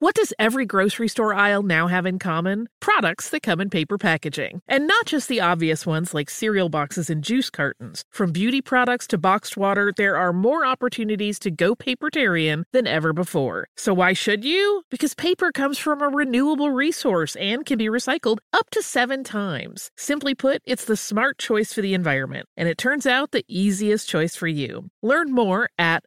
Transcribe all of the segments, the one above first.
What does every grocery store aisle now have in common? Products that come in paper packaging. And not just the obvious ones like cereal boxes and juice cartons. From beauty products to boxed water, there are more opportunities to go papertarian than ever before. So why should you? Because paper comes from a renewable resource and can be recycled up to 7 times. Simply put, it's the smart choice for the environment. And it turns out the easiest choice for you. Learn more at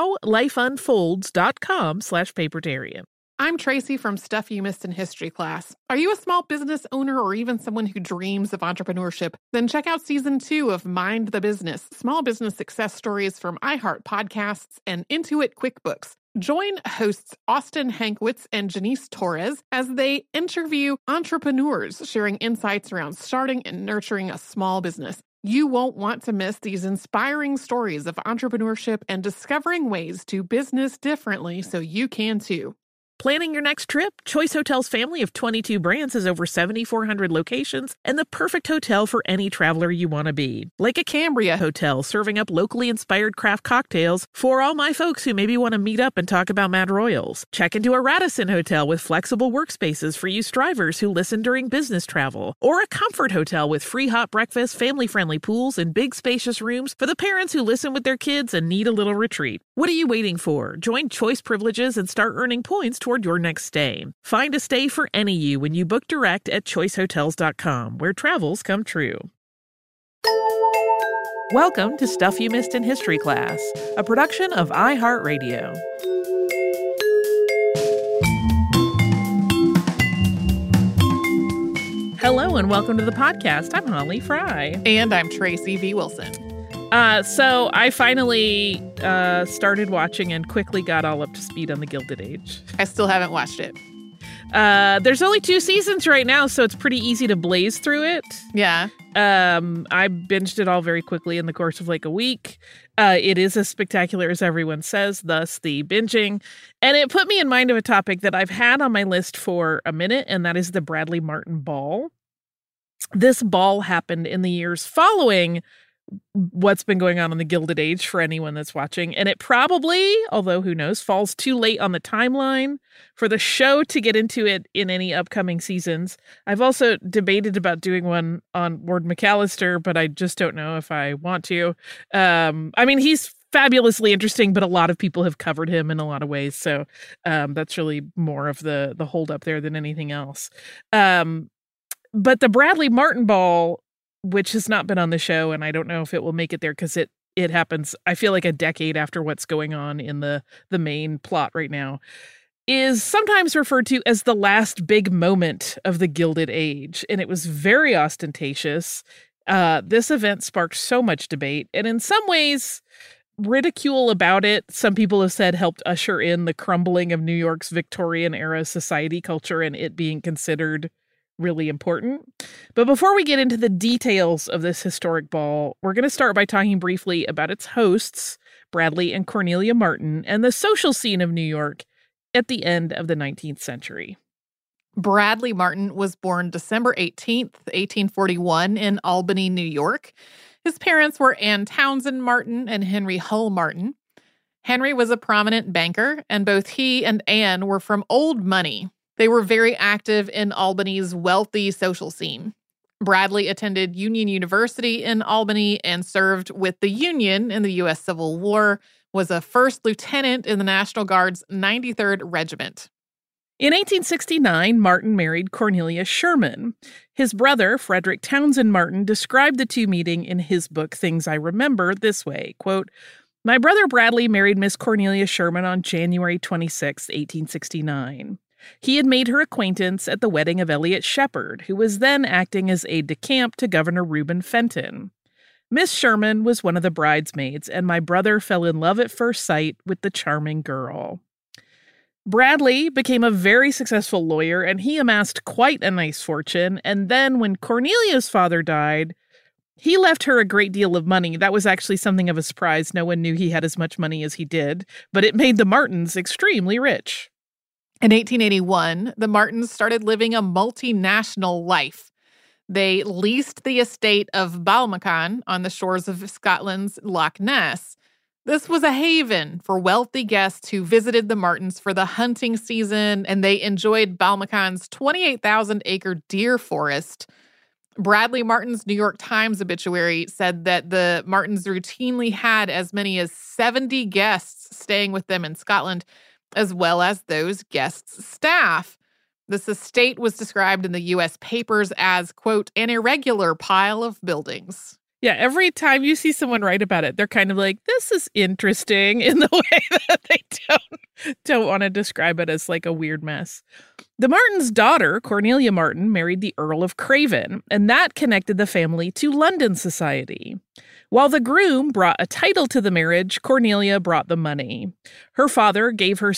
howlifeunfolds.com/papertarian. I'm Tracy from Stuff You Missed in History class. Are you a small business owner or even someone who dreams of entrepreneurship? Then check out Season 2 of Mind the Business, Small Business Success Stories from iHeart Podcasts and Intuit QuickBooks. Join hosts Austin Hankwitz and Janice Torres as they interview entrepreneurs sharing insights around starting and nurturing a small business. You won't want to miss these inspiring stories of entrepreneurship and discovering ways to business differently so you can too. Planning your next trip? Choice Hotels' family of 22 brands has over 7,400 locations and the perfect hotel for any traveler you want to be. Like a Cambria Hotel, serving up locally inspired craft cocktails for all my folks who maybe want to meet up and talk about Mad Royals. Check into a Radisson Hotel with flexible workspaces for you strivers who listen during business travel. Or a Comfort Hotel with free hot breakfast, family-friendly pools, and big spacious rooms for the parents who listen with their kids and need a little retreat. What are you waiting for? Join Choice Privileges and start earning points toward your next stay. Find a stay for any you when you book direct at choicehotels.com, where travels come true. Welcome to Stuff You Missed in History Class, a production of iHeartRadio. Hello and welcome to the podcast. I'm Holly Fry. And I'm Tracy V. Wilson. So I finally started watching and quickly got all up to speed on The Gilded Age. I still haven't watched it. There's only 2 seasons right now, so it's pretty easy to blaze through it. Yeah. I binged it all very quickly in the course of like a week. It is as spectacular as everyone says, thus the binging. And it put me in mind of a topic that I've had on my list for a minute, and that is the Bradley Martin Ball. This ball happened in the years following what's been going on in the Gilded Age for anyone that's watching. And it probably, although who knows, falls too late on the timeline for the show to get into it in any upcoming seasons. I've also debated about doing one on Ward McAllister, but I just don't know if I want to. I mean, he's fabulously interesting, but a lot of people have covered him in a lot of ways. So that's really more of the holdup there than anything else. But the Bradley Martin Ball, which has not been on the show, and I don't know if it will make it there because it happens, I feel like, a decade after what's going on in the main plot right now, is sometimes referred to as the last big moment of the Gilded Age. And it was very ostentatious. This event sparked so much debate, and in some ways, ridicule about it, some people have said, helped usher in the crumbling of New York's Victorian-era society culture and it being considered really important. But before we get into the details of this historic ball, we're going to start by talking briefly about its hosts, Bradley and Cornelia Martin, and the social scene of New York at the end of the 19th century. Bradley Martin was born December 18th, 1841 in Albany, New York. His parents were Anne Townsend Martin and Henry Hull Martin. Henry was a prominent banker, and both he and Anne were from old money. They were very active in Albany's wealthy social scene. Bradley attended Union University in Albany and served with the Union in the U.S. Civil War, was a first lieutenant in the National Guard's 93rd Regiment. In 1869, Martin married Cornelia Sherman. His brother, Frederick Townsend Martin, described the two meeting in his book, Things I Remember, this way, quote, "My brother Bradley married Miss Cornelia Sherman on January 26, 1869. He had made her acquaintance at the wedding of Elliot Shepard, who was then acting as aide-de-camp to Governor Reuben Fenton. Miss Sherman was one of the bridesmaids, and my brother fell in love at first sight with the charming girl." Bradley became a very successful lawyer, and he amassed quite a nice fortune. And then when Cornelia's father died, he left her a great deal of money. That was actually something of a surprise. No one knew he had as much money as he did, but it made the Martins extremely rich. In 1881, the Martins started living a multinational life. They leased the estate of Balmacan on the shores of Scotland's Loch Ness. This was a haven for wealthy guests who visited the Martins for the hunting season, and they enjoyed Balmacon's 28,000-acre deer forest. Bradley Martin's New York Times obituary said that the Martins routinely had as many as 70 guests staying with them in Scotland, as well as those guests' staff. This estate was described in the U.S. papers as, quote, an irregular pile of buildings. Yeah, every time you see someone write about it, they're kind of like, this is interesting in the way that they don't want to describe it as like a weird mess. The Martins' daughter, Cornelia Martin, married the Earl of Craven, and that connected the family to London society. While the groom brought a title to the marriage, Cornelia brought the money. Her father gave her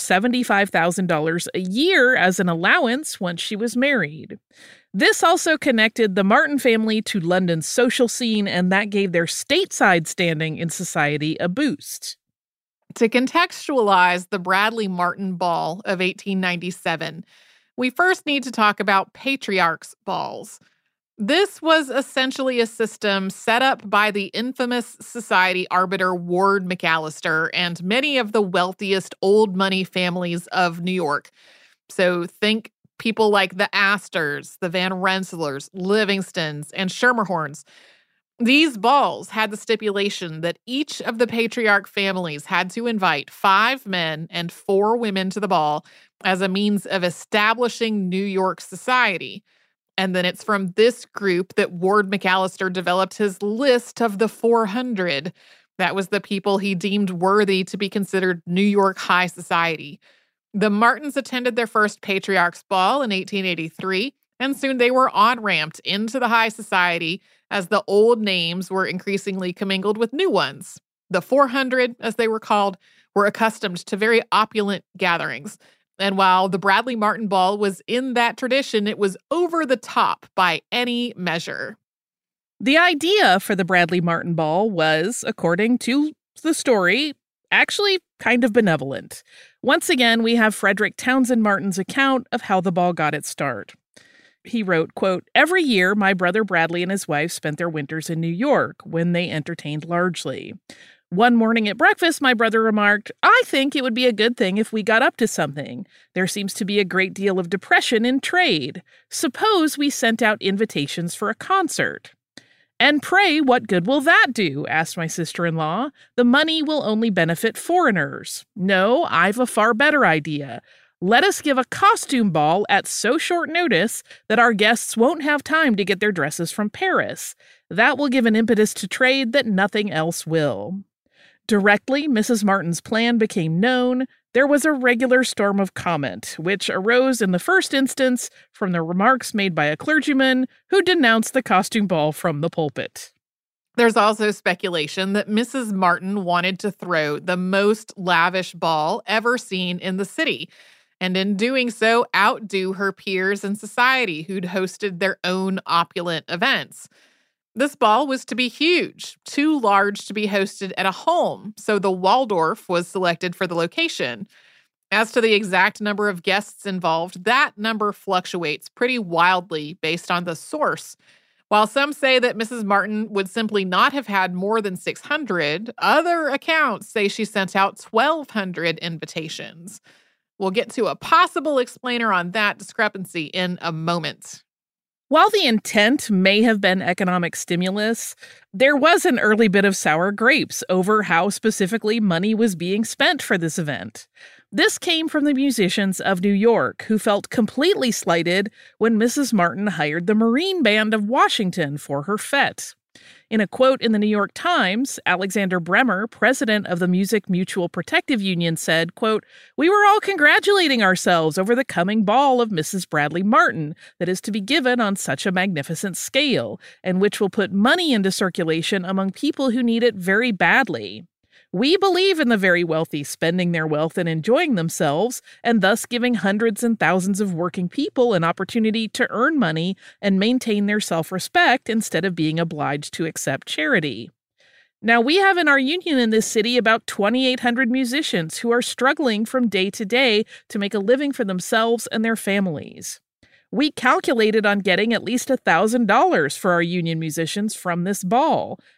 $75,000 a year as an allowance once she was married. This also connected the Martin family to London's social scene, and that gave their stateside standing in society a boost. To contextualize the Bradley Martin Ball of 1897, we first need to talk about patriarchs' balls. This was essentially a system set up by the infamous society arbiter Ward McAllister and many of the wealthiest old money families of New York. So think people like the Astors, the Van Rensselaers, Livingstons, and Schermerhorns. These balls had the stipulation that each of the patriarch families had to invite 5 men and 4 women to the ball as a means of establishing New York society. And then it's from this group that Ward McAllister developed his list of the 400. That was the people he deemed worthy to be considered New York high society. The Martins attended their first Patriarch's Ball in 1883, and soon they were on-ramped into the high society as the old names were increasingly commingled with new ones. The 400, as they were called, were accustomed to very opulent gatherings. And while the Bradley Martin Ball was in that tradition, it was over the top by any measure. The idea for the Bradley Martin Ball was, according to the story, actually kind of benevolent. Once again, we have Frederick Townsend Martin's account of how the ball got its start. He wrote, quote, every year my brother Bradley and his wife spent their winters in New York, when they entertained largely. One morning at breakfast, my brother remarked, I think it would be a good thing if we got up to something. There seems to be a great deal of depression in trade. Suppose we sent out invitations for a concert. And pray, what good will that do? Asked my sister-in-law. The money will only benefit foreigners. No, I've a far better idea. Let us give a costume ball at so short notice that our guests won't have time to get their dresses from Paris. That will give an impetus to trade that nothing else will. Directly Mrs. Martin's plan became known, there was a regular storm of comment, which arose in the first instance from the remarks made by a clergyman who denounced the costume ball from the pulpit. There's also speculation that Mrs. Martin wanted to throw the most lavish ball ever seen in the city, and in doing so, outdo her peers in society who'd hosted their own opulent events. This ball was to be huge, too large to be hosted at a home, so the Waldorf was selected for the location. As to the exact number of guests involved, that number fluctuates pretty wildly based on the source. While some say that Mrs. Martin would simply not have had more than 600, other accounts say she sent out 1,200 invitations. We'll get to a possible explainer on that discrepancy in a moment. While the intent may have been economic stimulus, there was an early bit of sour grapes over how specifically money was being spent for this event. This came from the musicians of New York, who felt completely slighted when Mrs. Martin hired the Marine Band of Washington for her fete. In a quote in the New York Times, Alexander Bremer, president of the Music Mutual Protective Union, said, quote, we were all congratulating ourselves over the coming ball of Mrs. Bradley Martin that is to be given on such a magnificent scale, and which will put money into circulation among people who need it very badly. We believe in the very wealthy spending their wealth and enjoying themselves, and thus giving hundreds and thousands of working people an opportunity to earn money and maintain their self-respect instead of being obliged to accept charity. Now, we have in our union in this city about 2,800 musicians who are struggling from day to day to make a living for themselves and their families. We calculated on getting at least $1,000 for our union musicians from this ball.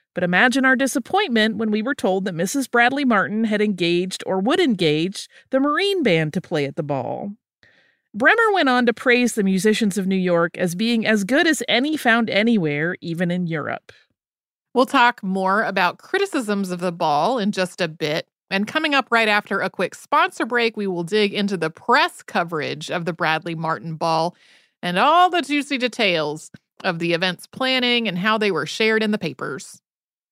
But imagine our disappointment when we were told that Mrs. Bradley Martin had engaged or would engage the Marine Band to play at the ball. Bremer went on to praise the musicians of New York as being as good as any found anywhere, even in Europe. We'll talk more about criticisms of the ball in just a bit. And coming up right after a quick sponsor break, we will dig into the press coverage of the Bradley Martin Ball and all the juicy details of the event's planning and how they were shared in the papers.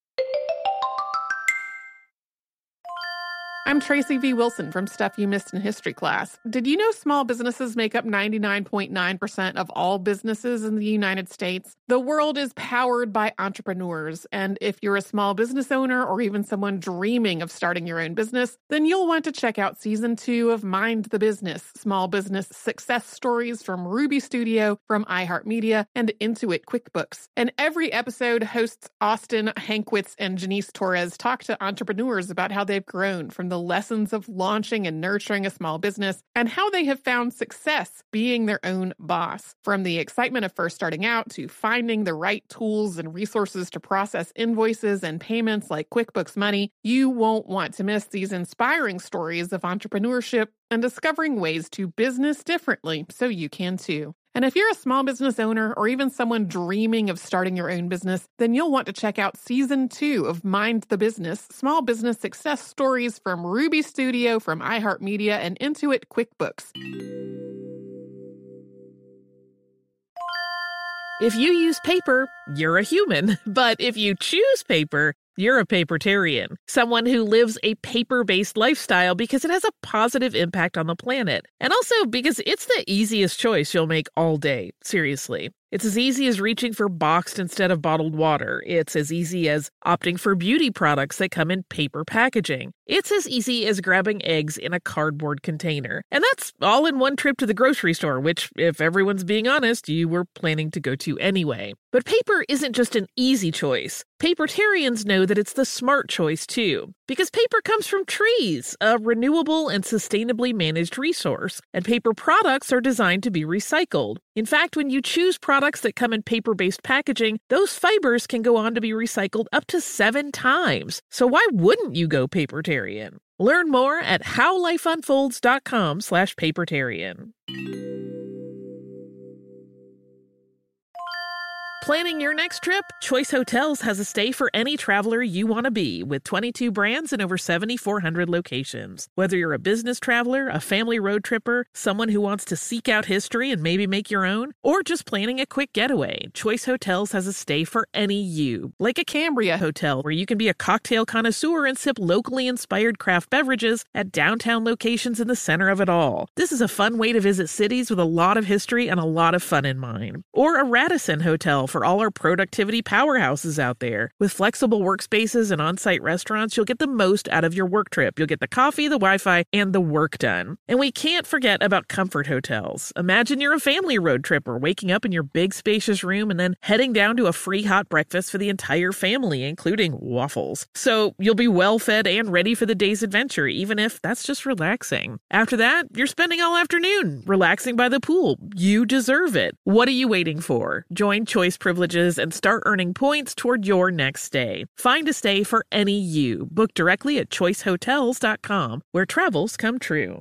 I'm Tracy V. Wilson from Stuff You Missed in History Class. Did you know small businesses make up 99.9% of all businesses in the United States? The world is powered by entrepreneurs, and if you're a small business owner or even someone dreaming of starting your own business, then you'll want to check out Season 2 of Mind the Business, Small Business Success Stories from Ruby Studio, from iHeartMedia, and Intuit QuickBooks. And every episode, hosts Austin Hankwitz and Janice Torres talk to entrepreneurs about how they've grown from the lessons of launching and nurturing a small business and how they have found success being their own boss. From the excitement of first starting out to finding the right tools and resources to process invoices and payments like QuickBooks Money, you won't want to miss these inspiring stories of entrepreneurship and discovering ways to business differently so you can too. And if you're a small business owner or even someone dreaming of starting your own business, then you'll want to check out Season 2 of Mind the Business, Small Business Success Stories from Ruby Studio, from iHeartMedia, and Intuit QuickBooks. If you use paper, you're a human. But if you choose paper, you're a papertarian, someone who lives a paper-based lifestyle because it has a positive impact on the planet. And also because it's the easiest choice you'll make all day, seriously. It's as easy as reaching for boxed instead of bottled water. It's as easy as opting for beauty products that come in paper packaging. It's as easy as grabbing eggs in a cardboard container. And that's all in one trip to the grocery store, which, if everyone's being honest, you were planning to go to anyway. But paper isn't just an easy choice. Papertarians know that it's the smart choice, too. Because paper comes from trees, a renewable and sustainably managed resource. And paper products are designed to be recycled. In fact, when you choose products that come in paper-based packaging, those fibers can go on to be recycled up to 7 times. So why wouldn't you go papertarian? Learn more at howlifeunfolds.com/papertarian. Planning your next trip? Choice Hotels has a stay for any traveler you want to be, with 22 brands and over 7,400 locations. Whether you're a business traveler, a family road tripper, someone who wants to seek out history and maybe make your own, or just planning a quick getaway, Choice Hotels has a stay for any you. Like a Cambria Hotel, where you can be a cocktail connoisseur and sip locally inspired craft beverages at downtown locations in the center of it all. This is a fun way to visit cities with a lot of history and a lot of fun in mind. Or a Radisson Hotel for all our productivity powerhouses out there. With flexible workspaces and on-site restaurants, you'll get the most out of your work trip. You'll get the coffee, the Wi-Fi, and the work done. And we can't forget about Comfort Hotels. Imagine you're a family road tripper, waking up in your big spacious room and then heading down to a free hot breakfast for the entire family, including waffles. So you'll be well fed and ready for the day's adventure, even if that's just relaxing. After that, you're spending all afternoon relaxing by the pool. You deserve it. What are you waiting for? Join Choice Privileges and start earning points toward your next stay. Find a stay for any you. Book directly at choicehotels.com, where travels come true.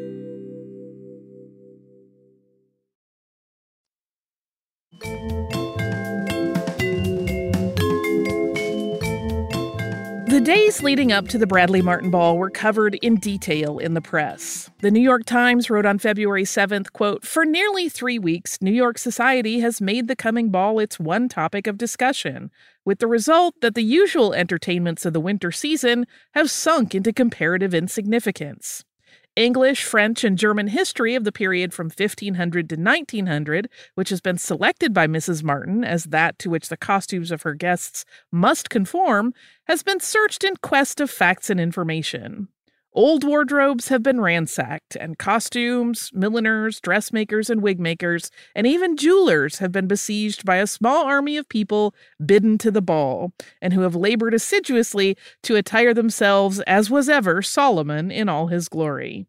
The days leading up to the Bradley Martin Ball were covered in detail in the press. The New York Times wrote on February 7th, quote, "For nearly 3 weeks, New York society has made the coming ball its one topic of discussion, with the result that the usual entertainments of the winter season have sunk into comparative insignificance. English, French, and German history of the period from 1500 to 1900, which has been selected by Mrs. Martin as that to which the costumes of her guests must conform, has been searched in quest of facts and information. Old wardrobes have been ransacked, and costumes, milliners, dressmakers, and wigmakers, and even jewelers have been besieged by a small army of people bidden to the ball, and who have labored assiduously to attire themselves as was ever Solomon in all his glory."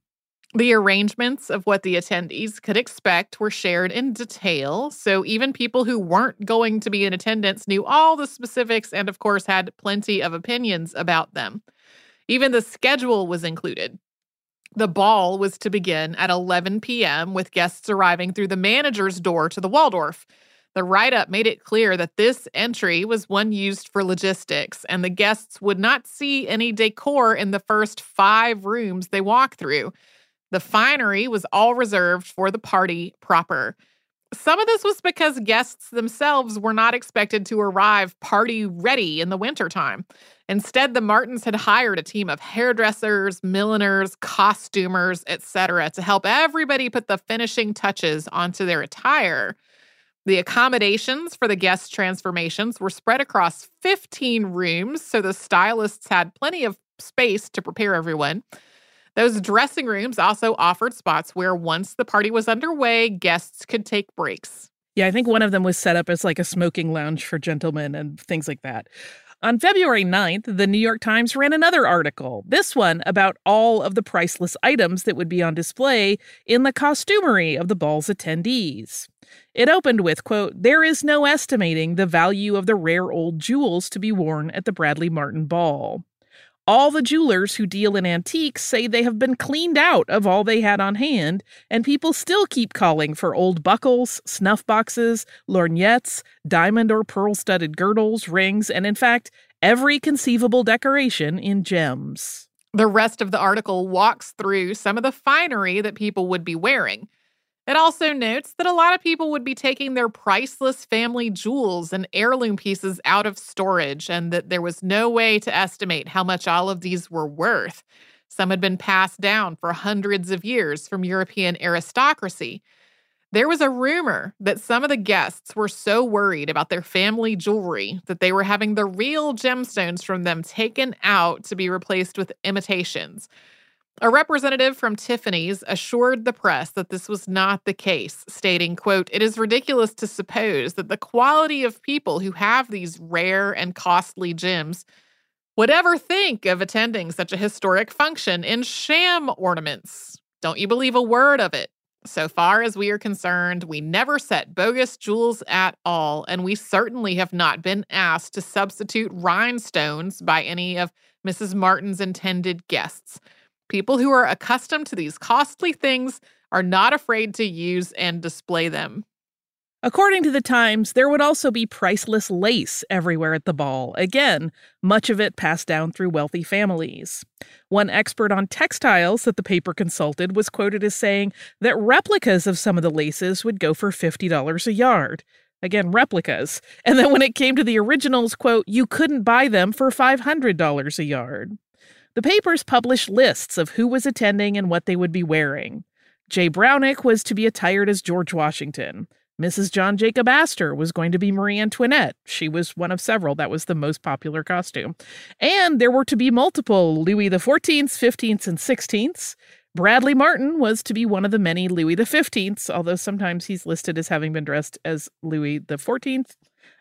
The arrangements of what the attendees could expect were shared in detail, so even people who weren't going to be in attendance knew all the specifics and, of course, had plenty of opinions about them. Even the schedule was included. The ball was to begin at 11 p.m., with guests arriving through the manager's door to the Waldorf. The write-up made it clear that this entry was one used for logistics, and the guests would not see any decor in the first 5 rooms they walked through. The finery was all reserved for the party proper. Some of this was because guests themselves were not expected to arrive party-ready in the wintertime. Instead, the Martins had hired a team of hairdressers, milliners, costumers, etc. to help everybody put the finishing touches onto their attire. The accommodations for the guest transformations were spread across 15 rooms, so the stylists had plenty of space to prepare everyone. Those dressing rooms also offered spots where, once the party was underway, guests could take breaks. Yeah, I think one of them was set up as like a smoking lounge for gentlemen and things like that. On February 9th, the New York Times ran another article, this one about all of the priceless items that would be on display in the costumery of the ball's attendees. It opened with, quote, "There is no estimating the value of the rare old jewels to be worn at the Bradley Martin Ball. All the jewelers who deal in antiques say they have been cleaned out of all they had on hand, and people still keep calling for old buckles, snuff boxes, lorgnettes, diamond or pearl-studded girdles, rings, and in fact, every conceivable decoration in gems." The rest of the article walks through some of the finery that people would be wearing. It also notes that a lot of people would be taking their priceless family jewels and heirloom pieces out of storage, and that there was no way to estimate how much all of these were worth. Some had been passed down for hundreds of years from European aristocracy. There was a rumor that some of the guests were so worried about their family jewelry that they were having the real gemstones from them taken out to be replaced with imitations. A representative from Tiffany's assured the press that this was not the case, stating, quote, "It is ridiculous to suppose that the quality of people who have these rare and costly gems would ever think of attending such a historic function in sham ornaments. Don't you believe a word of it? So far as we are concerned, we never set bogus jewels at all, and we certainly have not been asked to substitute rhinestones by any of Mrs. Martin's intended guests. People who are accustomed to these costly things are not afraid to use and display them." According to the Times, there would also be priceless lace everywhere at the ball. Again, much of it passed down through wealthy families. One expert on textiles that the paper consulted was quoted as saying that replicas of some of the laces would go for $50 a yard. Again, replicas. And then when it came to the originals, quote, "You couldn't buy them for $500 a yard." The papers published lists of who was attending and what they would be wearing. Jay Brownick was to be attired as George Washington. Mrs. John Jacob Astor was going to be Marie Antoinette. She was one of several. That was the most popular costume. And there were to be multiple Louis XIVs, XVs, and XVI. Bradley Martin was to be one of the many Louis XVs, although sometimes he's listed as having been dressed as Louis XIV.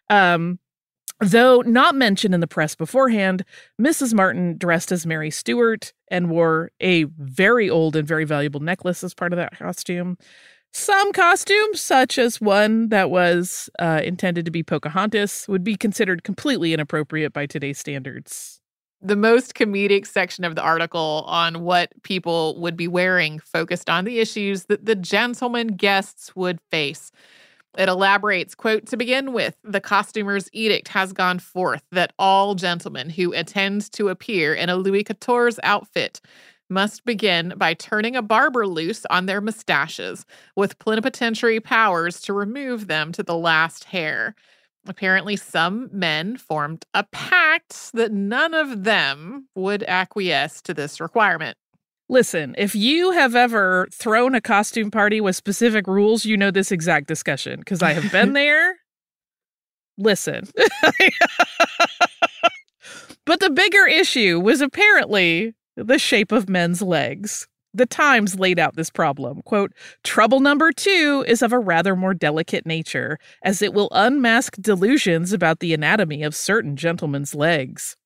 Though not mentioned in the press beforehand, Mrs. Martin dressed as Mary Stuart and wore a very old and very valuable necklace as part of that costume. Some costumes, such as one that was intended to be Pocahontas, would be considered completely inappropriate by today's standards. The most comedic section of the article on what people would be wearing focused on the issues that the gentlemen guests would face. It elaborates, quote, "To begin with, the costumer's edict has gone forth that all gentlemen who intend to appear in a Louis XIV outfit must begin by turning a barber loose on their mustaches, with plenipotentiary powers to remove them to the last hair." Apparently, some men formed a pact that none of them would acquiesce to this requirement. Listen, if you have ever thrown a costume party with specific rules, you know this exact discussion, because I have been there. Listen. But the bigger issue was apparently the shape of men's legs. The Times laid out this problem. Quote, "Trouble number 2 is of a rather more delicate nature, as it will unmask delusions about the anatomy of certain gentlemen's legs.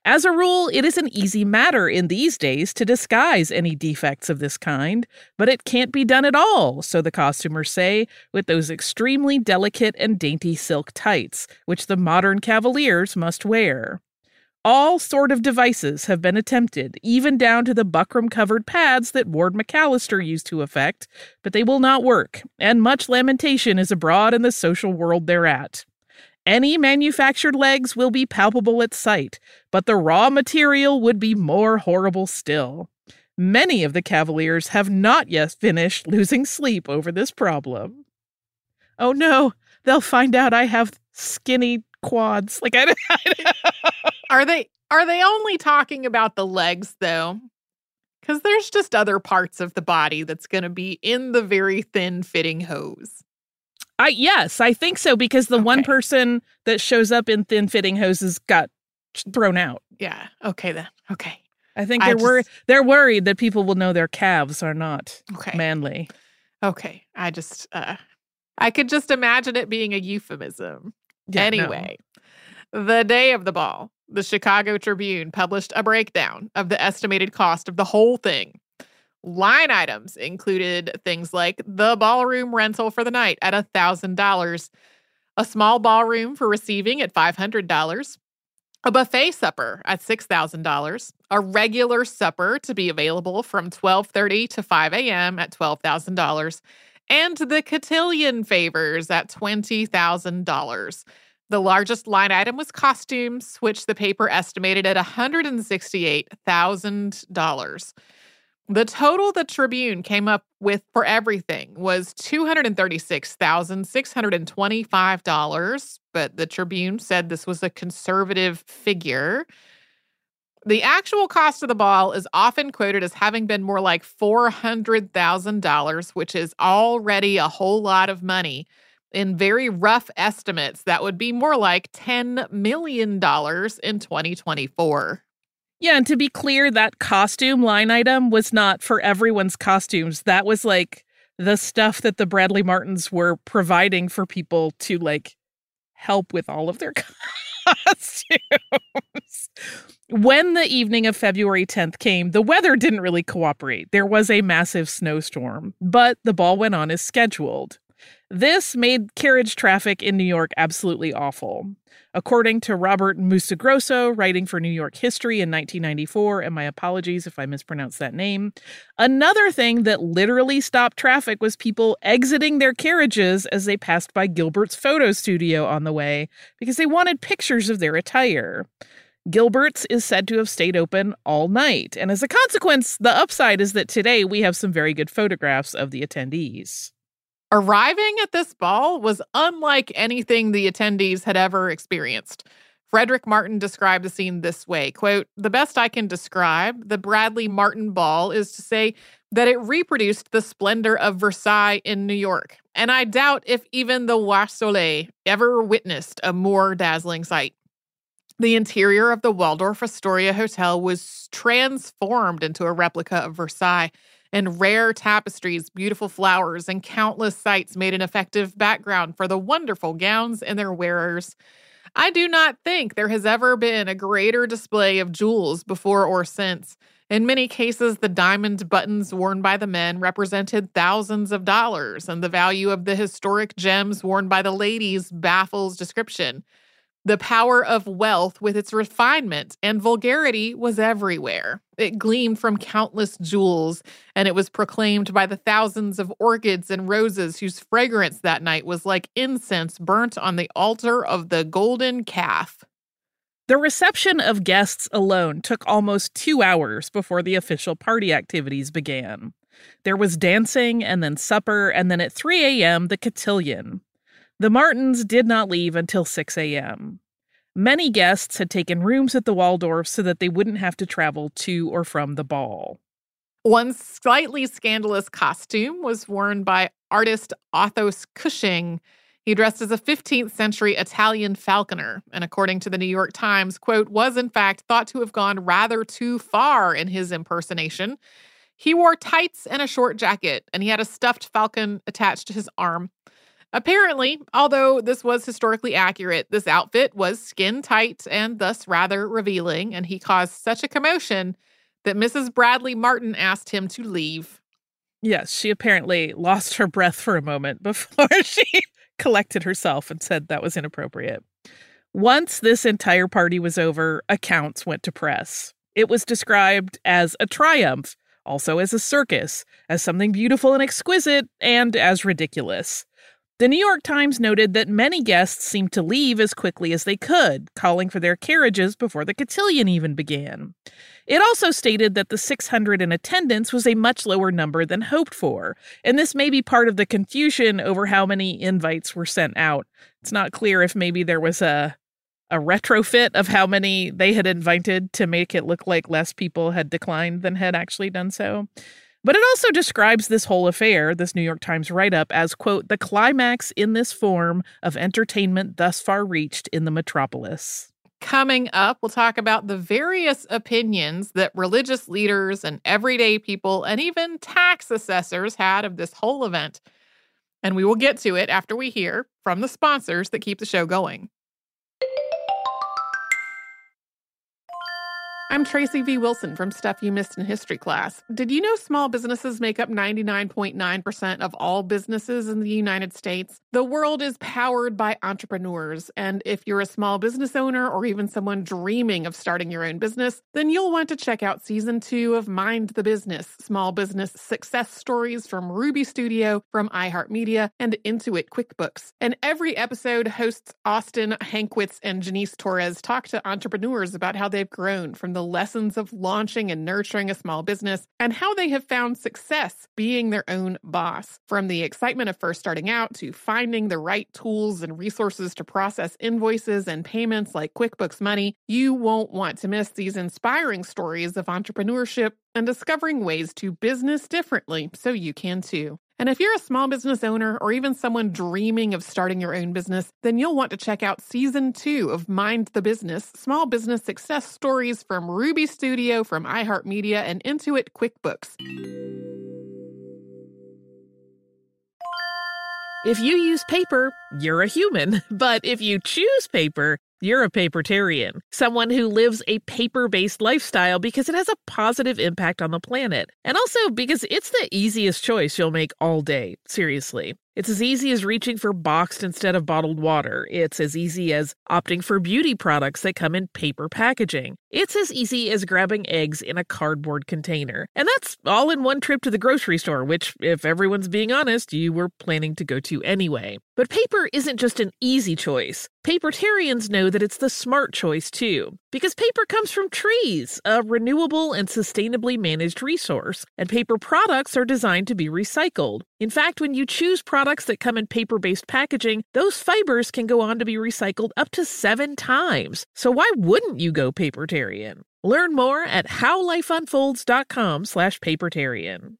As a rule, it is an easy matter in these days to disguise any defects of this kind, but it can't be done at all, so the costumers say, with those extremely delicate and dainty silk tights, which the modern cavaliers must wear. All sort of devices have been attempted, even down to the buckram-covered pads that Ward McAllister used to affect, but they will not work, and much lamentation is abroad in the social world thereat. Any manufactured legs will be palpable at sight, but the raw material would be more horrible still. Many of the cavaliers have not yet finished losing sleep over this problem. Oh no, they'll find out I have skinny quads. Are they only talking about the legs, though? Because there's just other parts of the body that's going to be in the very thin-fitting hose. Yes, I think so, because the one person that shows up in thin-fitting hoses got thrown out. Yeah, okay then. Okay. I think they're worried that people will know their calves are not manly. Okay. I could just imagine it being a euphemism. Yeah, anyway, the day of the ball, the Chicago Tribune published a breakdown of the estimated cost of the whole thing. Line items included things like the ballroom rental for the night at $1,000, a small ballroom for receiving at $500, a buffet supper at $6,000, a regular supper to be available from 12:30 to 5 a.m. at $12,000, and the cotillion favors at $20,000. The largest line item was costumes, which the paper estimated at $168,000. The total the Tribune came up with for everything was $236,625, but the Tribune said this was a conservative figure. The actual cost of the ball is often quoted as having been more like $400,000, which is already a whole lot of money. In very rough estimates, that would be more like $10 million in 2024. Yeah, and to be clear, that costume line item was not for everyone's costumes. That was like the stuff that the Bradley Martins were providing for people to like help with all of their costumes. When the evening of February 10th came, the weather didn't really cooperate. There was a massive snowstorm, but the ball went on as scheduled. This made carriage traffic in New York absolutely awful. According to Robert Musagrosso, writing for New York History in 1994, and my apologies if I mispronounced that name, another thing that literally stopped traffic was people exiting their carriages as they passed by Gilbert's photo studio on the way because they wanted pictures of their attire. Gilbert's is said to have stayed open all night, and as a consequence, the upside is that today we have some very good photographs of the attendees. Arriving at this ball was unlike anything the attendees had ever experienced. Frederick Martin described the scene this way, quote, "The best I can describe the Bradley Martin Ball is to say that it reproduced the splendor of Versailles in New York, and I doubt if even the Roi Soleil ever witnessed a more dazzling sight. The interior of the Waldorf Astoria Hotel was transformed into a replica of Versailles, and rare tapestries, beautiful flowers, and countless sights made an effective background for the wonderful gowns and their wearers. I do not think there has ever been a greater display of jewels before or since. In many cases, the diamond buttons worn by the men represented thousands of dollars, and the value of the historic gems worn by the ladies baffles description. The power of wealth with its refinement and vulgarity was everywhere. It gleamed from countless jewels, and it was proclaimed by the thousands of orchids and roses whose fragrance that night was like incense burnt on the altar of the golden calf." The reception of guests alone took almost 2 hours before the official party activities began. There was dancing, and then supper, and then at 3 a.m., the cotillion. The Martins did not leave until 6 a.m. Many guests had taken rooms at the Waldorf so that they wouldn't have to travel to or from the ball. One slightly scandalous costume was worn by artist Athos Cushing. He dressed as a 15th century Italian falconer, and according to the New York Times, quote, was in fact thought to have gone rather too far in his impersonation. He wore tights and a short jacket, and he had a stuffed falcon attached to his arm. Apparently, although this was historically accurate, this outfit was skin tight and thus rather revealing, and he caused such a commotion that Mrs. Bradley Martin asked him to leave. Yes, she apparently lost her breath for a moment before she collected herself and said that was inappropriate. Once this entire party was over, accounts went to press. It was described as a triumph, also as a circus, as something beautiful and exquisite, and as ridiculous. The New York Times noted that many guests seemed to leave as quickly as they could, calling for their carriages before the cotillion even began. It also stated that the 600 in attendance was a much lower number than hoped for, and this may be part of the confusion over how many invites were sent out. It's not clear if maybe there was a retrofit of how many they had invited to make it look like less people had declined than had actually done so. But it also describes this whole affair, this New York Times write-up, as, quote, the climax in this form of entertainment thus far reached in the metropolis. Coming up, we'll talk about the various opinions that religious leaders and everyday people and even tax assessors had of this whole event. And we will get to it after we hear from the sponsors that keep the show going. I'm Tracy V. Wilson from Stuff You Missed in History Class. Did you know small businesses make up 99.9% of all businesses in the United States? The world is powered by entrepreneurs, and if you're a small business owner or even someone dreaming of starting your own business, then you'll want to check out Season 2 of Mind the Business, Small Business Success Stories from Ruby Studio, from iHeartMedia, and Intuit QuickBooks. And every episode, hosts Austin Hankwitz and Janice Torres talk to entrepreneurs about how they've grown from the lessons of launching and nurturing a small business and how they have found success being their own boss. From the excitement of first starting out to finding the right tools and resources to process invoices and payments like QuickBooks Money, you won't want to miss these inspiring stories of entrepreneurship and discovering ways to business differently so you can too. And if you're a small business owner or even someone dreaming of starting your own business, then you'll want to check out Season 2 of Mind the Business, Small Business Success Stories from Ruby Studio, from iHeartMedia, and Intuit QuickBooks. If you use paper, you're a human. But if you choose paper, you're a papertarian, someone who lives a paper-based lifestyle because it has a positive impact on the planet. And also because it's the easiest choice you'll make all day, seriously. It's as easy as reaching for boxed instead of bottled water. It's as easy as opting for beauty products that come in paper packaging. It's as easy as grabbing eggs in a cardboard container. And that's all in one trip to the grocery store, which, if everyone's being honest, you were planning to go to anyway. But paper isn't just an easy choice. Papertarians know that it's the smart choice, too. Because paper comes from trees, a renewable and sustainably managed resource. And paper products are designed to be recycled. In fact, when you choose products that come in paper-based packaging, those fibers can go on to be recycled up to 7 times. So why wouldn't you go papertarian? Learn more at howlifeunfolds.com/papertarian.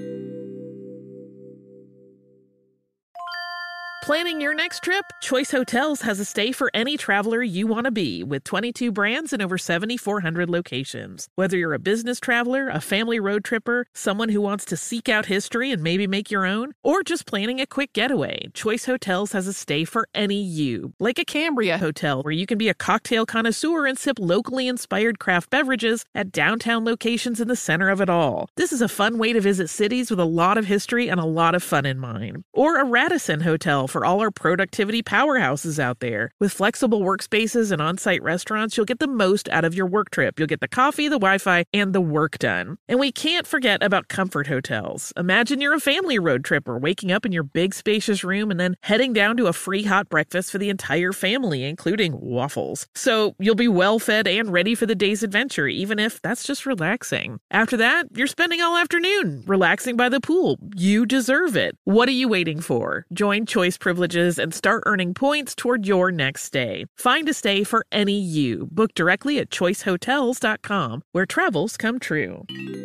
Planning your next trip? Choice Hotels has a stay for any traveler you want to be, with 22 brands and over 7,400 locations. Whether you're a business traveler, a family road tripper, someone who wants to seek out history and maybe make your own, or just planning a quick getaway, Choice Hotels has a stay for any you. Like a Cambria Hotel, where you can be a cocktail connoisseur and sip locally inspired craft beverages at downtown locations in the center of it all. This is a fun way to visit cities with a lot of history and a lot of fun in mind. Or a Radisson Hotel for all our productivity powerhouses out there. With flexible workspaces and on-site restaurants, you'll get the most out of your work trip. You'll get the coffee, the Wi-Fi, and the work done. And we can't forget about Comfort Hotels. Imagine you're a family road tripper, waking up in your big spacious room and then heading down to a free hot breakfast for the entire family, including waffles. So you'll be well fed and ready for the day's adventure, even if that's just relaxing. After that, you're spending all afternoon relaxing by the pool. You deserve it. What are you waiting for? Join Choice Privileges and start earning points toward your next stay. Find a stay for any you. Book directly at choicehotels.com, where travels come true.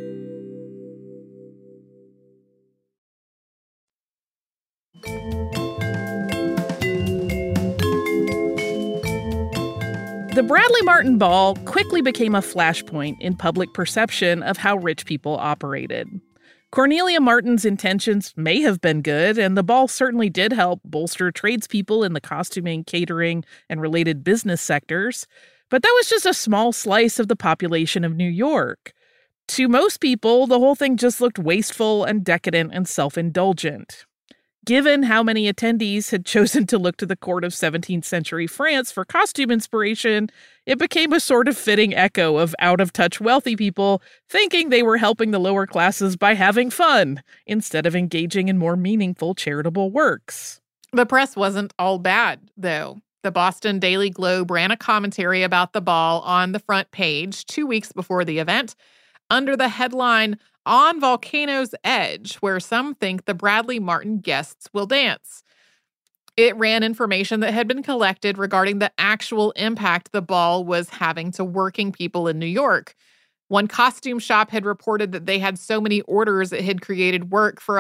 The Bradley Martin Ball quickly became a flashpoint in public perception of how rich people operated. Cornelia Martin's intentions may have been good, and the ball certainly did help bolster tradespeople in the costuming, catering, and related business sectors, but that was just a small slice of the population of New York. To most people, the whole thing just looked wasteful and decadent and self-indulgent. Given how many attendees had chosen to look to the court of 17th century France for costume inspiration, it became a sort of fitting echo of out-of-touch wealthy people thinking they were helping the lower classes by having fun, instead of engaging in more meaningful charitable works. The press wasn't all bad, though. The Boston Daily Globe ran a commentary about the ball on the front page 2 weeks before the event, under the headline, "On Volcano's Edge, where some think the Bradley Martin guests will dance." It ran information that had been collected regarding the actual impact the ball was having to working people in New York. One costume shop had reported that they had so many orders it had created work for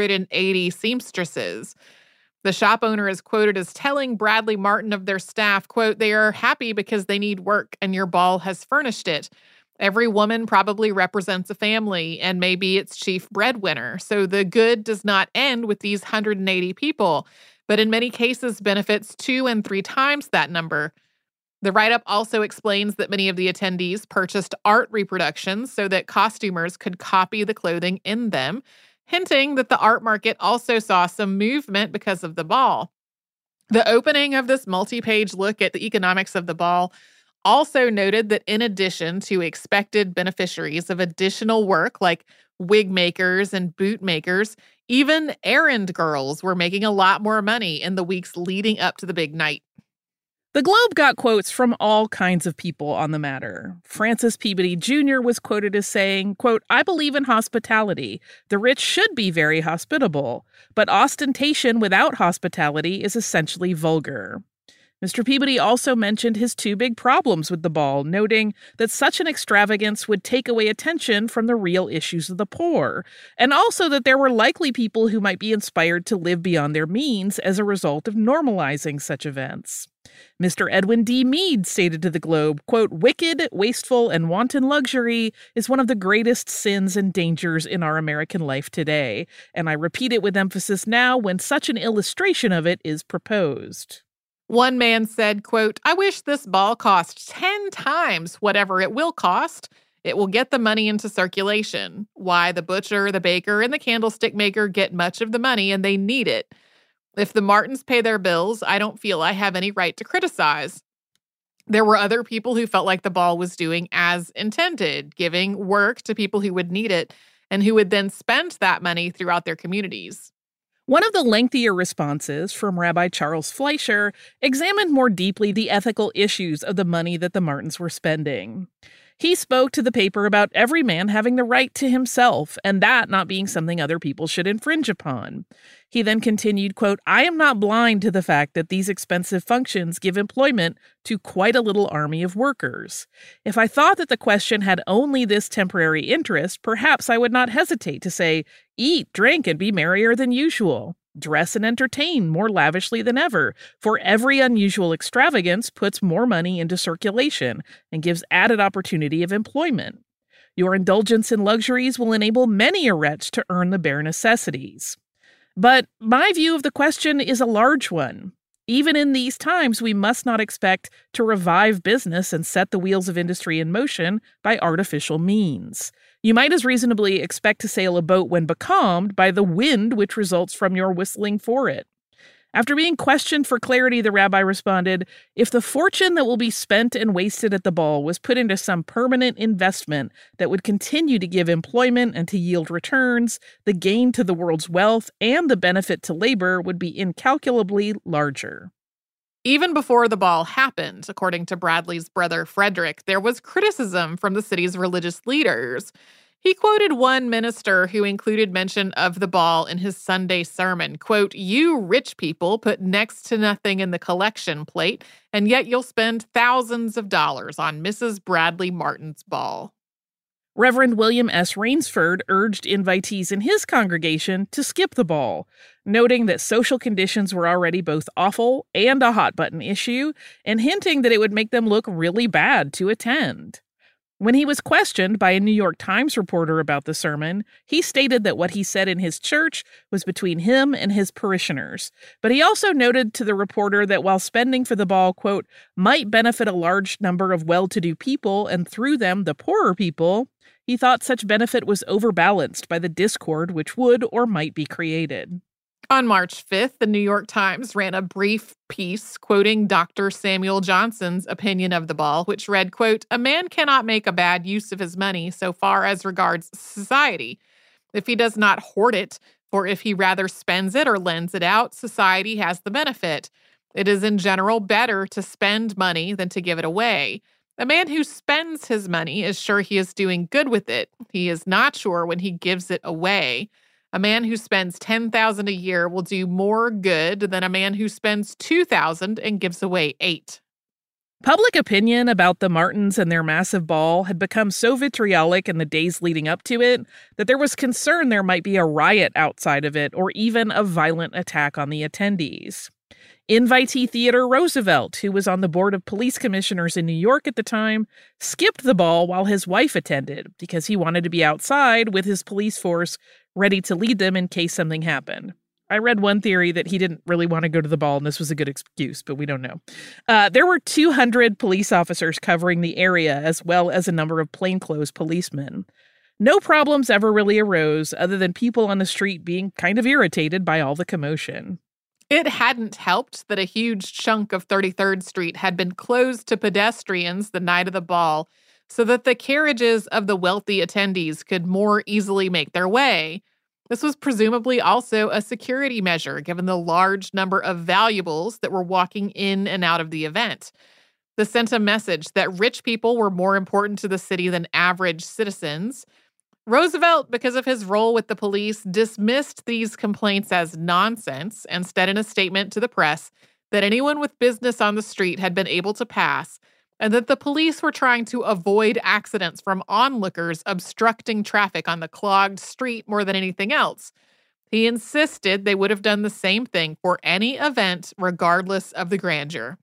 180 seamstresses. The shop owner is quoted as telling Bradley Martin of their staff, quote, "They are happy because they need work and your ball has furnished it. Every woman probably represents a family and may be its chief breadwinner. So the good does not end with these 180 people, but in many cases benefits 2 and 3 times that number." The write-up also explains that many of the attendees purchased art reproductions so that costumers could copy the clothing in them, hinting that the art market also saw some movement because of the ball. The opening of this multi-page look at the economics of the ball also noted that in addition to expected beneficiaries of additional work like wig makers and boot makers, even errand girls were making a lot more money in the weeks leading up to the big night. The Globe got quotes from all kinds of people on the matter. Francis Peabody Jr. was quoted as saying, quote, "I believe in hospitality. The rich should be very hospitable, but ostentation without hospitality is essentially vulgar." Mr. Peabody also mentioned his 2 big problems with the ball, noting that such an extravagance would take away attention from the real issues of the poor, and also that there were likely people who might be inspired to live beyond their means as a result of normalizing such events. Mr. Edwin D. Mead stated to the Globe, quote, "Wicked, wasteful, and wanton luxury is one of the greatest sins and dangers in our American life today, and I repeat it with emphasis now when such an illustration of it is proposed." One man said, quote, "I wish this ball cost 10 times whatever it will cost. It will get the money into circulation. Why, the butcher, the baker, and the candlestick maker get much of the money and they need it. If the Martins pay their bills, I don't feel I have any right to criticize." There were other people who felt like the ball was doing as intended, giving work to people who would need it and who would then spend that money throughout their communities. One of the lengthier responses from Rabbi Charles Fleischer examined more deeply the ethical issues of the money that the Martins were spending. He spoke to the paper about every man having the right to himself, and that not being something other people should infringe upon. He then continued, quote, "I am not blind to the fact that these expensive functions give employment to quite a little army of workers. If I thought that the question had only this temporary interest, perhaps I would not hesitate to say, eat, drink, and be merrier than usual. Dress and entertain more lavishly than ever, for every unusual extravagance puts more money into circulation and gives added opportunity of employment. Your indulgence in luxuries will enable many a wretch to earn the bare necessities. But my view of the question is a large one. Even in these times, we must not expect to revive business and set the wheels of industry in motion by artificial means. You might as reasonably expect to sail a boat when becalmed by the wind which results from your whistling for it. After being questioned for clarity, the rabbi responded, "If the fortune that will be spent and wasted at the ball was put into some permanent investment that would continue to give employment and to yield returns, the gain to the world's wealth and the benefit to labor would be incalculably larger." Even before the ball happened, according to Bradley's brother Frederick, there was criticism from the city's religious leaders. He quoted one minister who included mention of the ball in his Sunday sermon, quote, "You rich people put next to nothing in the collection plate, and yet you'll spend thousands of dollars on Mrs. Bradley Martin's ball." Reverend William S. Rainsford urged invitees in his congregation to skip the ball, noting that social conditions were already both awful and a hot-button issue, and hinting that it would make them look really bad to attend. When he was questioned by a New York Times reporter about the sermon, he stated that what he said in his church was between him and his parishioners. But he also noted to the reporter that while spending for the ball, quote, might benefit a large number of well-to-do people and through them the poorer people, he thought such benefit was overbalanced by the discord which would or might be created. On March 5th, the New York Times ran a brief piece quoting Dr. Samuel Johnson's opinion of the ball, which read, quote, "A man cannot make a bad use of his money so far as regards society. If he does not hoard it, for if he rather spends it or lends it out, society has the benefit. It is in general better to spend money than to give it away. A man who spends his money is sure he is doing good with it. He is not sure when he gives it away. A man who spends $10,000 a year will do more good than a man who spends $2,000 and gives away $8,000. Public opinion about the Martins and their massive ball had become so vitriolic in the days leading up to it that there was concern there might be a riot outside of it or even a violent attack on the attendees. Invitee Theodore Roosevelt, who was on the board of police commissioners in New York at the time, skipped the ball while his wife attended because he wanted to be outside with his police force ready to lead them in case something happened. I read one theory that he didn't really want to go to the ball and this was a good excuse, but we don't know. There were 200 police officers covering the area as well as a number of plainclothes policemen. No problems ever really arose other than people on the street being kind of irritated by all the commotion. It hadn't helped that a huge chunk of 33rd Street had been closed to pedestrians the night of the ball so that the carriages of the wealthy attendees could more easily make their way. This was presumably also a security measure, given the large number of valuables that were walking in and out of the event. This sent a message that rich people were more important to the city than average citizens. Roosevelt, because of his role with the police, dismissed these complaints as nonsense and said in a statement to the press that anyone with business on the street had been able to pass and that the police were trying to avoid accidents from onlookers obstructing traffic on the clogged street more than anything else. He insisted they would have done the same thing for any event, regardless of the grandeur.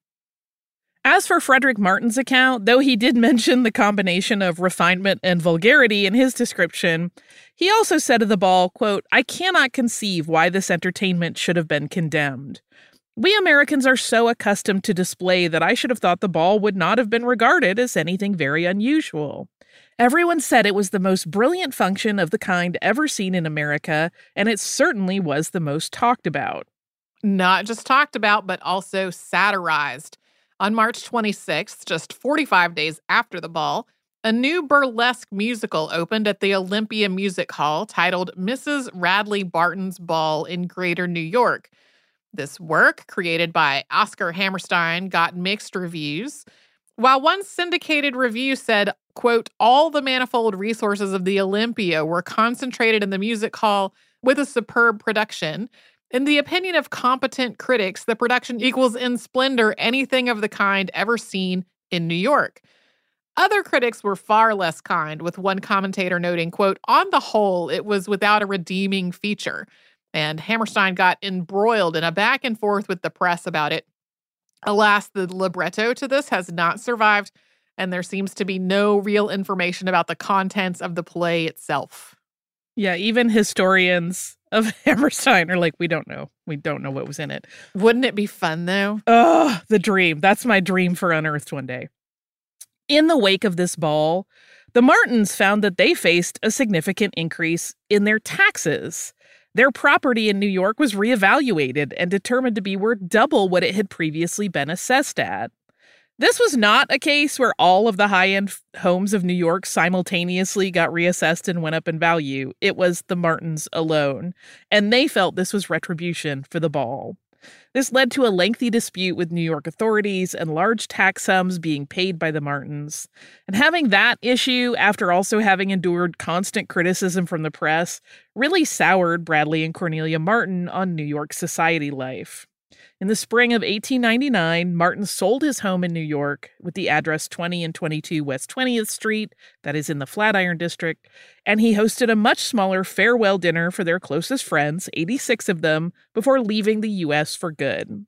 As for Frederick Martin's account, though he did mention the combination of refinement and vulgarity in his description, he also said of the ball, quote, "I cannot conceive why this entertainment should have been condemned. We Americans are so accustomed to display that I should have thought the ball would not have been regarded as anything very unusual. Everyone said it was the most brilliant function of the kind ever seen in America, and it certainly was the most talked about." Not just talked about, but also satirized. On March 26th, just 45 days after the ball, a new burlesque musical opened at the Olympia Music Hall titled Mrs. Radley Barton's Ball in Greater New York. This work, created by Oscar Hammerstein, got mixed reviews. While one syndicated review said, quote, "All the manifold resources of the Olympia were concentrated in the music hall with a superb production. In the opinion of competent critics, the production equals in splendor anything of the kind ever seen in New York." Other critics were far less kind, with one commentator noting, quote, "On the whole, it was without a redeeming feature." And Hammerstein got embroiled in a back and forth with the press about it. Alas, the libretto to this has not survived, and there seems to be no real information about the contents of the play itself. Yeah, even historians of Hammerstein are like, we don't know. We don't know what was in it. Wouldn't it be fun, though? Oh, the dream. That's my dream for Unearthed one day. In the wake of this ball, the Martins found that they faced a significant increase in their taxes. Their property in New York was reevaluated and determined to be worth double what it had previously been assessed at. This was not a case where all of the high-end homes of New York simultaneously got reassessed and went up in value. It was the Martins alone, and they felt this was retribution for the ball. This led to a lengthy dispute with New York authorities and large tax sums being paid by the Martins. And having that issue, after also having endured constant criticism from the press, really soured Bradley and Cornelia Martin on New York society life. In the spring of 1899, Martin sold his home in New York with the address 20 and 22 West 20th Street, that is in the Flatiron District, and he hosted a much smaller farewell dinner for their closest friends, 86 of them, before leaving the U.S. for good.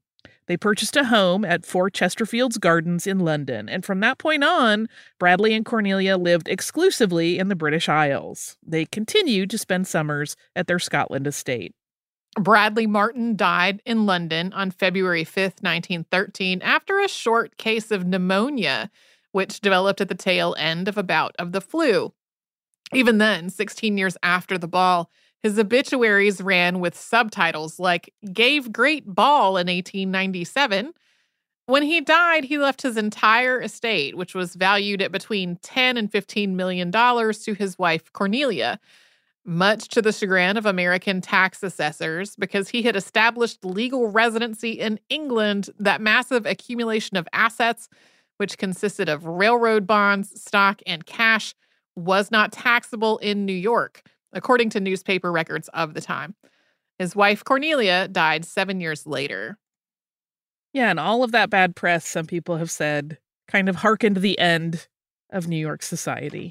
They purchased a home at 4 Chesterfield's Gardens in London, and from that point on, Bradley and Cornelia lived exclusively in the British Isles. They continued to spend summers at their Scotland estate. Bradley Martin died in London on February 5th, 1913, after a short case of pneumonia, which developed at the tail end of a bout of the flu. Even then, 16 years after the ball, his obituaries ran with subtitles like, "Gave great ball in 1897. When he died, he left his entire estate, which was valued at between $10 and $15 million, to his wife, Cornelia, much to the chagrin of American tax assessors, because he had established legal residency in England. That massive accumulation of assets, which consisted of railroad bonds, stock, and cash, was not taxable in New York, according to newspaper records of the time. His wife, Cornelia, died 7 years later. Yeah, and all of that bad press, some people have said, kind of harkened the end of New York society.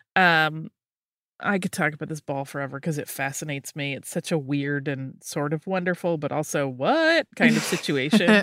I could talk about this ball forever because it fascinates me. It's such a weird and sort of wonderful, but also what kind of situation.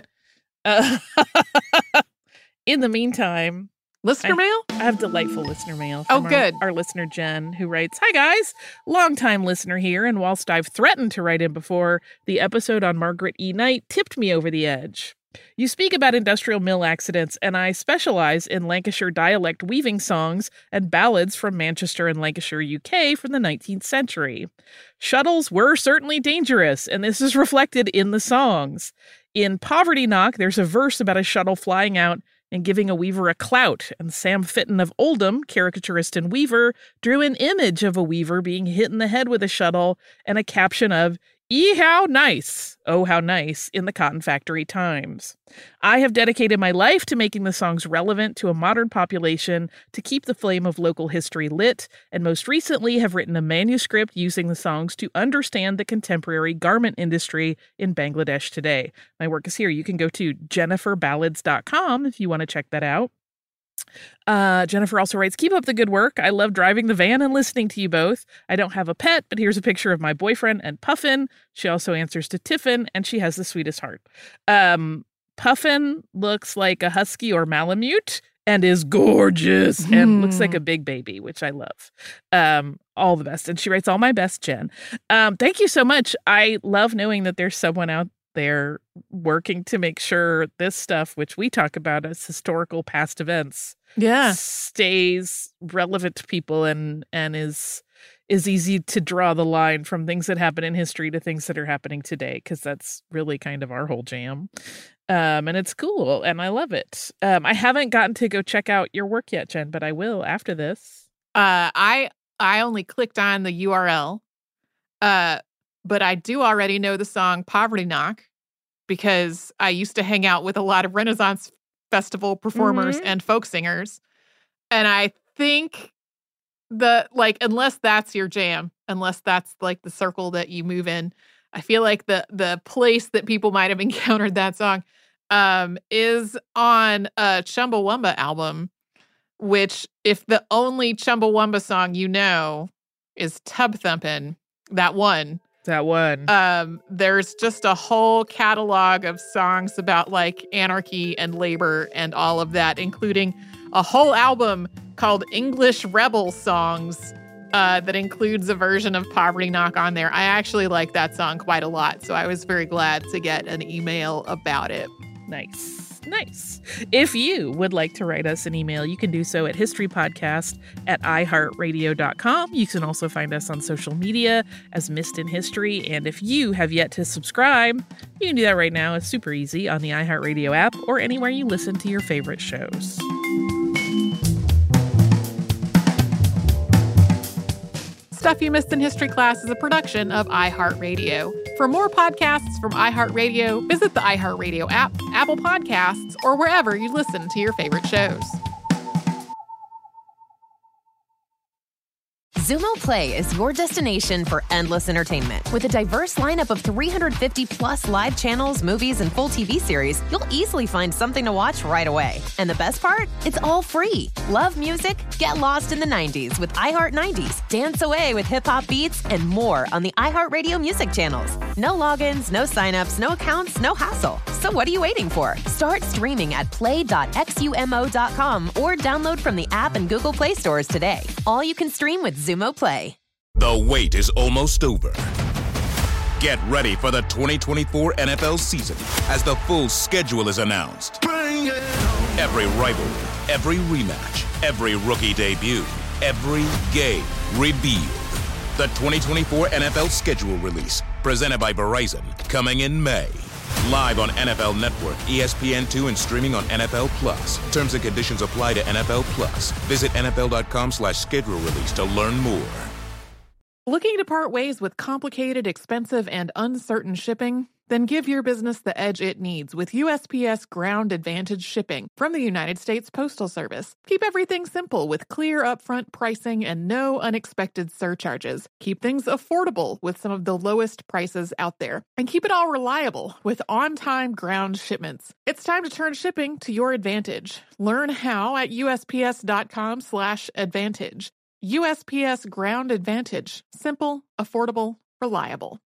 In the meantime, listener mail? I have delightful listener mail from good. Our listener, Jen, who writes, "Hi, guys. Longtime listener here, and whilst I've threatened to write in before, the episode on Margaret E. Knight tipped me over the edge. You speak about industrial mill accidents, and I specialize in Lancashire dialect weaving songs and ballads from Manchester and Lancashire, UK from the 19th century. Shuttles were certainly dangerous, and this is reflected in the songs. In Poverty Knock, there's a verse about a shuttle flying out and giving a weaver a clout, and Sam Fitton of Oldham, caricaturist and weaver, drew an image of a weaver being hit in the head with a shuttle and a caption of, 'Ee how nice, oh how nice,' in the Cotton Factory Times. I have dedicated my life to making the songs relevant to a modern population to keep the flame of local history lit, and most recently have written a manuscript using the songs to understand the contemporary garment industry in Bangladesh today. My work is here. You can go to jenniferballads.com if you want to check that out. Jennifer also writes, "Keep up the good work. I love driving the van and listening to you both. I don't have a pet, but here's a picture of my boyfriend and Puffin." She also answers to Tiffin, and she has the sweetest heart. Puffin looks like a husky or Malamute and is gorgeous and looks like a big baby, which I love. All the best. And she writes, "All my best, Jen." Thank you so much. I love knowing that there's someone out there working to make sure this stuff, which we talk about as historical past events, stays relevant to people and is easy to draw the line from things that happen in history to things that are happening today, because that's really kind of our whole jam. And it's cool, and I love it. I haven't gotten to go check out your work yet, Jen, but I will after this. I only clicked on the URL, but I do already know the song Poverty Knock because I used to hang out with a lot of Renaissance Festival performers and folk singers. And I think unless that's your jam, unless that's like the circle that you move in, I feel like the place that people might have encountered that song is on a Chumbawamba album, which if the only Chumbawamba song you know is Tub Thumpin', that one, there's just a whole catalog of songs about like anarchy and labor and all of that, including a whole album called English Rebel Songs that includes a version of Poverty Knock on there. I actually like that song quite a lot, so I was very glad to get an email about it. Nice. If you would like to write us an email, you can do so at historypodcast@iheartradio.com. You can also find us on social media as Missed in History. And if you have yet to subscribe, you can do that right now. It's super easy on the iHeartRadio app or anywhere you listen to your favorite shows. Stuff You Missed in History Class is a production of iHeartRadio. For more podcasts from iHeartRadio, visit the iHeartRadio app, Apple Podcasts, or wherever you listen to your favorite shows. Zumo Play is your destination for endless entertainment. With a diverse lineup of 350 plus live channels, movies, and full TV series, you'll easily find something to watch right away. And the best part? It's all free. Love music? Get lost in the 90s with iHeart 90s, dance away with hip-hop beats, and more on the iHeartRadio music channels. No logins, no signups, no accounts, no hassle. So what are you waiting for? Start streaming at play.xumo.com or download from the app and Google Play stores today. All you can stream with Zumo Play. The wait is almost over. Get ready for the 2024 NFL season as the full schedule is announced. Every rivalry, every rematch, every rookie debut, every game revealed. The 2024 NFL schedule release, presented by Verizon, coming in May. Live on NFL Network, ESPN2, and streaming on NFL Plus. Terms and conditions apply to NFL Plus. Visit NFL.com/schedule release to learn more. Looking to part ways with complicated, expensive, and uncertain shipping? Then give your business the edge it needs with USPS Ground Advantage shipping from the United States Postal Service. Keep everything simple with clear upfront pricing and no unexpected surcharges. Keep things affordable with some of the lowest prices out there. And keep it all reliable with on-time ground shipments. It's time to turn shipping to your advantage. Learn how at USPS.com/advantage. USPS Ground Advantage. Simple, affordable, reliable.